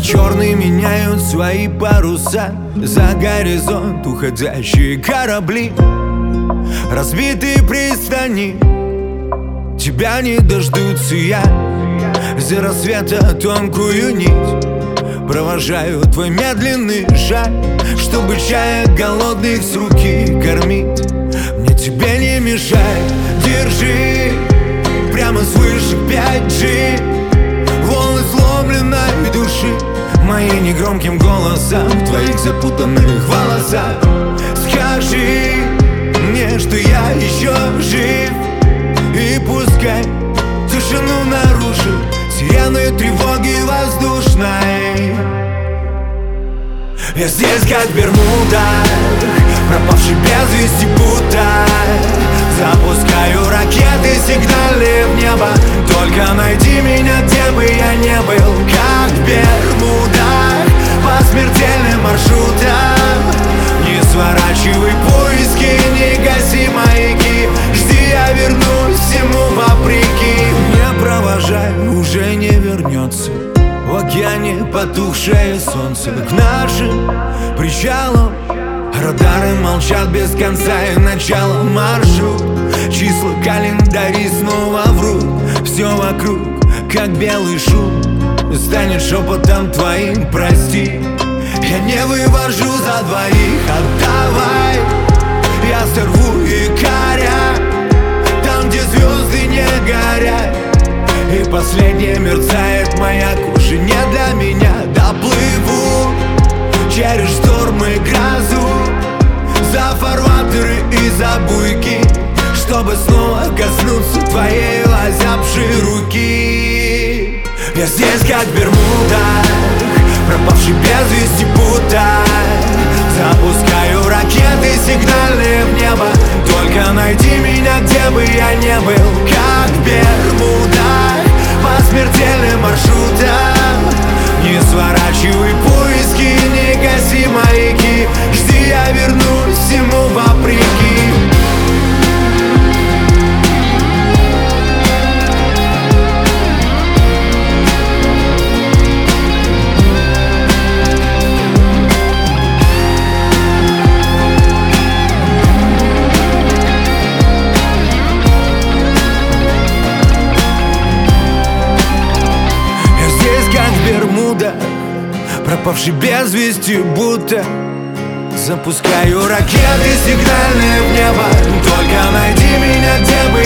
черные меняют свои паруса. За горизонт уходящие корабли, разбитые пристани. Тебя не дождутся, я за рассвета тонкую нить провожаю твой медленный шаг, чтобы чая голодных с руки кормить. Мне тебе не мешает, держи прямо свыше 5G волны сломленной души, мои негромким голосом в твоих запутанных волосах. Скажи мне, что я еще жив, и пускай тишину нарушит сирены тревоги воздушной. Я здесь как в Бермудах, пропавший без вести будто. Запускаю ракеты, сигнали в небо. Только найди меня, где бы я не был. Как в Бермудах, по смертельным маршрутам. Не сворачивай поиски, не гаси маяки. Жди, я вернусь всему вопреки. Не провожай, уже не вернется. В океане потухшее солнце. К нашим причалам радары молчат без конца и начала. Маршрут, числа, календари снова врут. Все вокруг, как белый шум, станет шепотом твоим прости. Я не вывожу за двоих, отдавай. Я сорву якоря там, где звезды не горят, и последнее мерцает маяк. Уже не для меня, доплыву через штормы и грозу, за фарватеры и за буйки, чтобы снова коснуться твоей озябшей руки. Я здесь как в Бермудах, пропавший без вести будто. Запускаю ракеты, сигнальные в небо. Только найди меня, где бы я не был. Как в Бермудах, по смертельным маршрутам. Не сворачивай поиски, не гаси маяки. Жди, я вернусь всему вопреки. Пропавший без вести будто. Запускаю ракеты, сигнальные в небо. Только найди меня, где бы